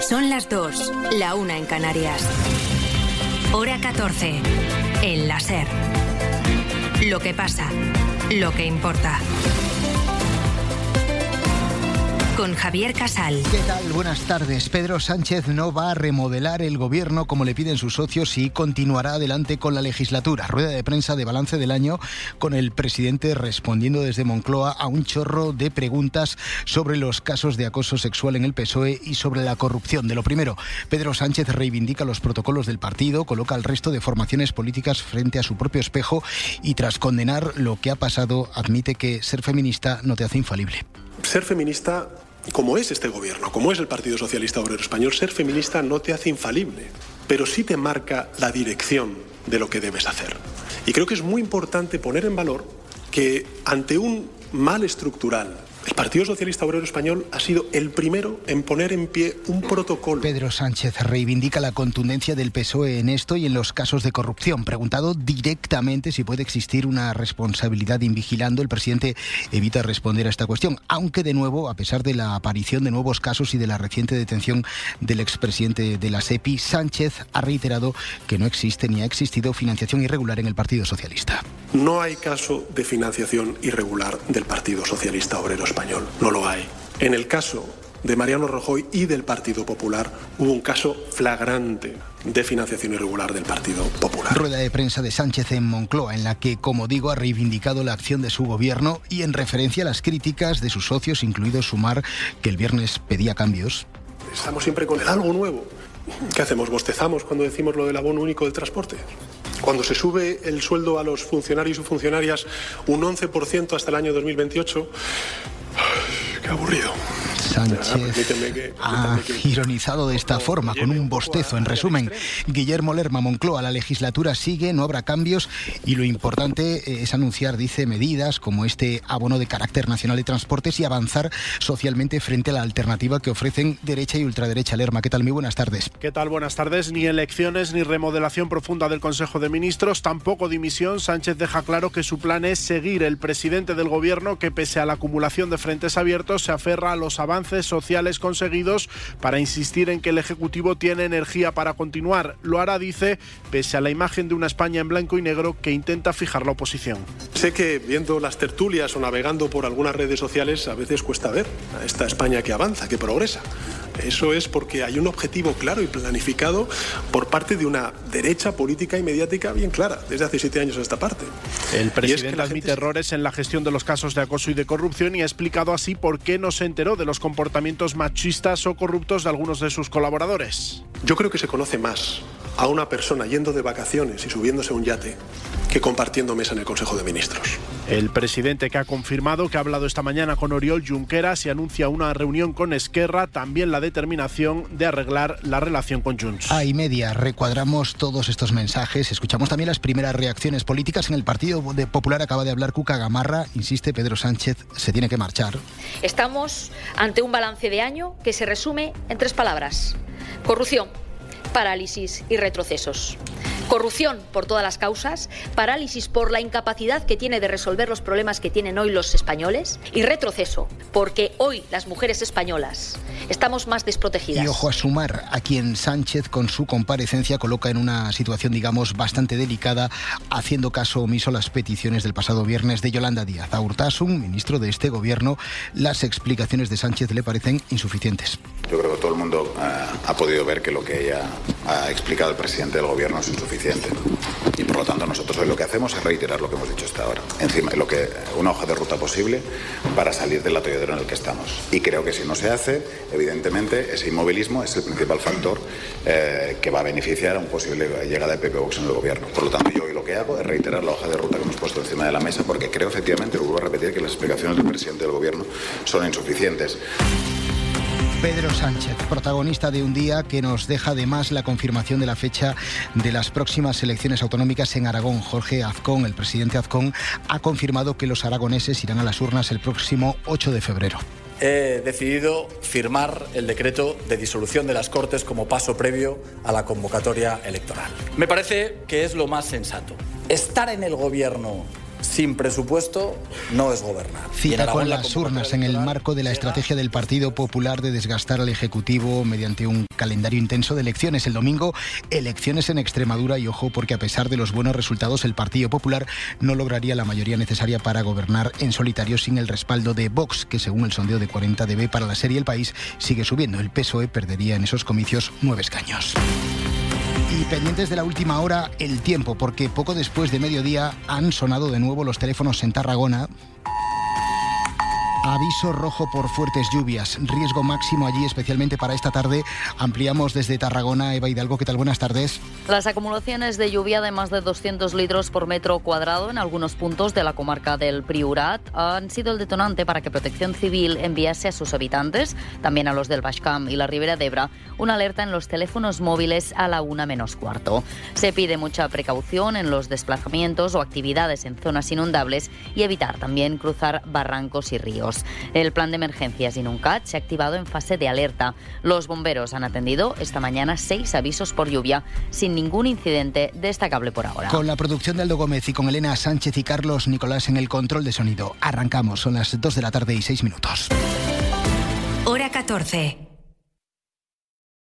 Son las 2, la 1 en Canarias. Hora 14, en la SER. Lo que pasa, lo que importa. Con Javier Casal. ¿Qué tal? Buenas tardes. Pedro Sánchez no va a remodelar el gobierno como le piden sus socios y continuará adelante con la legislatura. Rueda de prensa de balance del año con el presidente respondiendo desde Moncloa a un chorro de preguntas sobre los casos de acoso sexual en el PSOE y sobre la corrupción. De lo primero, Pedro Sánchez reivindica los protocolos del partido, coloca al resto de formaciones políticas frente a su propio espejo y tras condenar lo que ha pasado, admite que ser feminista no te hace infalible. Ser feminista, como es este gobierno, como es el Partido Socialista Obrero Español, ser feminista no te hace infalible, pero sí te marca la dirección de lo que debes hacer. Y creo que es muy importante poner en valor que ante un mal estructural, el Partido Socialista Obrero Español ha sido el primero en poner en pie un protocolo. Pedro Sánchez reivindica la contundencia del PSOE en esto y en los casos de corrupción. Preguntado directamente si puede existir una responsabilidad invigilando, el presidente evita responder a esta cuestión, aunque de nuevo, a pesar de la aparición de nuevos casos y de la reciente detención del expresidente de la SEPI, Sánchez ha reiterado que no existe ni ha existido financiación irregular en el Partido Socialista. No hay caso de financiación irregular del Partido Socialista Obrero Español. No lo hay. En el caso de Mariano Rajoy y del Partido Popular hubo un caso flagrante de financiación irregular del Partido Popular. Rueda de prensa de Sánchez en Moncloa, en la que, como digo, ha reivindicado la acción de su gobierno y en referencia a las críticas de sus socios, incluido Sumar, que el viernes pedía cambios. Estamos siempre con el algo nuevo. ¿Qué hacemos? ¿Bostezamos cuando decimos lo del abono único del transporte? Cuando se sube el sueldo a los funcionarios y funcionarias un 11% hasta el año 2028... ¡Qué aburrido! Sánchez ha ironizado de esta forma, con un bostezo. En resumen, Guillermo Lerma, Moncloa, la legislatura sigue, no habrá cambios y lo importante es anunciar, dice, medidas como este abono de carácter nacional de transportes y avanzar socialmente frente a la alternativa que ofrecen derecha y ultraderecha. Lerma, ¿qué tal? Muy buenas tardes. ¿Qué tal? Buenas tardes. Ni elecciones ni remodelación profunda del Consejo de Ministros, tampoco dimisión. Sánchez deja claro que su plan es seguir. El presidente del gobierno, que pese a la acumulación de frentes abiertos, se aferra a los avances sociales conseguidos para insistir en que el Ejecutivo tiene energía para continuar. Lo hará, dice, pese a la imagen de una España en blanco y negro que intenta fijar la oposición. Sé que viendo las tertulias o navegando por algunas redes sociales a veces cuesta ver a esta España que avanza, que progresa. Eso es porque hay un objetivo claro y planificado por parte de una derecha política y mediática bien clara, desde hace 7 años a esta parte. El presidente admite errores en la gestión de los casos de acoso y de corrupción y ha explicado así por qué no se enteró de los comportamientos machistas o corruptos de algunos de sus colaboradores. Yo creo que se conoce más a una persona yendo de vacaciones y subiéndose a un yate que compartiendo mesa en el Consejo de Ministros. El presidente, que ha confirmado que ha hablado esta mañana con Oriol Junqueras y anuncia una reunión con Esquerra, también la determinación de arreglar la relación con Junts. A y media recuadramos todos estos mensajes. Escuchamos también las primeras reacciones políticas. En el Partido Popular acaba de hablar Cuca Gamarra. Insiste, Pedro Sánchez se tiene que marchar. Estamos ante un balance de año que se resume en 3 palabras: corrupción, parálisis y retrocesos. Corrupción por todas las causas, parálisis por la incapacidad que tiene de resolver los problemas que tienen hoy los españoles y retroceso porque hoy las mujeres españolas estamos más desprotegidas. Y ojo a Sumar, a quien Sánchez con su comparecencia coloca en una situación, digamos, bastante delicada, haciendo caso omiso a las peticiones del pasado viernes de Yolanda Díaz. A Urtasun, ministro de este gobierno, las explicaciones de Sánchez le parecen insuficientes. Yo creo que todo el mundo ha podido ver que lo que ella ha explicado el presidente del gobierno es insuficiente. Y por lo tanto nosotros hoy lo que hacemos es reiterar lo que hemos dicho hasta ahora. Encima, una hoja de ruta posible para salir del atolladero en el que estamos. Y creo que si no se hace, evidentemente ese inmovilismo es el principal factor que va a beneficiar a un posible llegada de PP Vox en el gobierno. Por lo tanto, yo hoy lo que hago es reiterar la hoja de ruta que hemos puesto encima de la mesa, porque creo efectivamente, lo vuelvo a repetir, que las explicaciones del presidente del gobierno son insuficientes. Pedro Sánchez, protagonista de un día que nos deja además la confirmación de la fecha de las próximas elecciones autonómicas en Aragón. Jorge Azcón, el presidente Azcón, ha confirmado que los aragoneses irán a las urnas el próximo 8 de febrero. He decidido firmar el decreto de disolución de las Cortes como paso previo a la convocatoria electoral. Me parece que es lo más sensato. Estar en el gobierno sin presupuesto no es gobernar. Cita con las urnas en el marco de la estrategia del Partido Popular de desgastar al Ejecutivo mediante un calendario intenso de elecciones. El domingo, elecciones en Extremadura y ojo porque a pesar de los buenos resultados, el Partido Popular no lograría la mayoría necesaria para gobernar en solitario sin el respaldo de Vox, que según el sondeo de 40 dB para la serie El País sigue subiendo. El PSOE perdería en esos comicios 9 escaños. Y pendientes de la última hora, el tiempo, porque poco después de mediodía han sonado de nuevo los teléfonos en Tarragona. Aviso rojo por fuertes lluvias, riesgo máximo allí especialmente para esta tarde. Ampliamos desde Tarragona. Eva Hidalgo, ¿qué tal? Buenas tardes. Las acumulaciones de lluvia de más de 200 litros por metro cuadrado en algunos puntos de la comarca del Priorat han sido el detonante para que Protección Civil enviase a sus habitantes, también a los del Baix Camp y la Ribera d'Ebre, una alerta en los teléfonos móviles a la 1:15. Se pide mucha precaución en los desplazamientos o actividades en zonas inundables y evitar también cruzar barrancos y ríos. El plan de emergencias Inuncat se ha activado en fase de alerta. Los bomberos han atendido esta mañana 6 avisos por lluvia, sin ningún incidente destacable por ahora. Con la producción de Aldo Gómez y con Elena Sánchez y Carlos Nicolás en el control de sonido. Arrancamos, son las 2 de la tarde y 6 minutos. Hora 14.